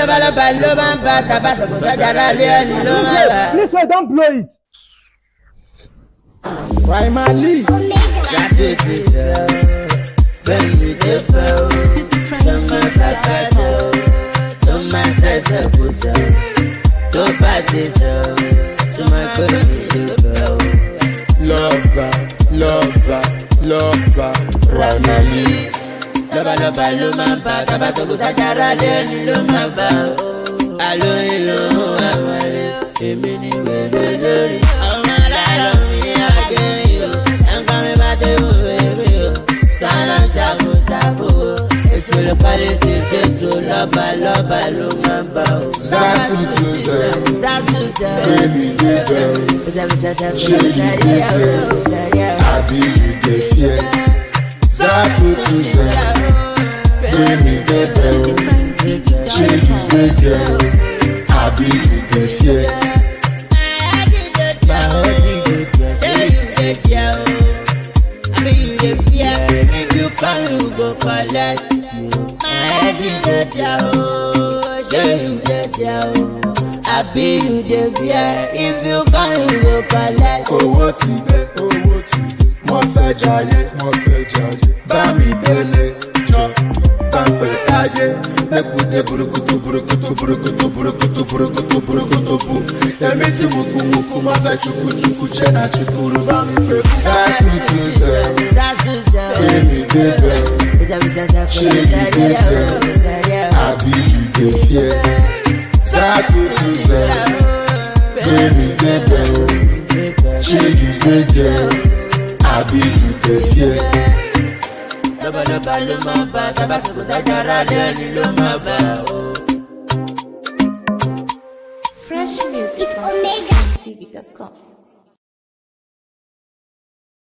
Listen, don't blow it. Primarily. Lover, Primarily. Lọ́ba ló máa bá tabato kò sájára lẹ́ni ló máa bá o. Àlóyìn ló ń wá wọlé, èmi ni wèrè lórí. Ọmọ aláàlọ́ mi ní àgẹ́rì o, ẹ̀ńkọ́ mi bá dé wò wèrè o. Sọ́nà ṣàkóṣàkó o, èso ló parí ti jésù lọ́ba ló máa bá o. Zatutu zẹ, baby dey bell, ṣé you dey there? Àbí you dey fear? Zatutu zẹ, baby dey bell, ṣé you dey there? Àbí you dey fear? If you come, you go collect. My head is dead, say you dead, I be you the fear. If you come, you go collect. Owó ti dé, mo fẹ́ jayé, bá mi délé, jọ, bá pè táyé, lẹ́kùté burukutu bú. Èmi tí muku, mo fẹ́ chukuchuku, jẹ́ na chukuru, bá mi pè. Zatutu zẹ, baby dey bell, ṣé you dey there? Àbí you dey fear? Zatutu zẹ, baby dey bell, ṣé you dey there? Àbí you dey fear? Lọ́ba ló máa bá tabato kò sájára lẹ́ni ló máa bá o. Fresh music on OmegaTV.com.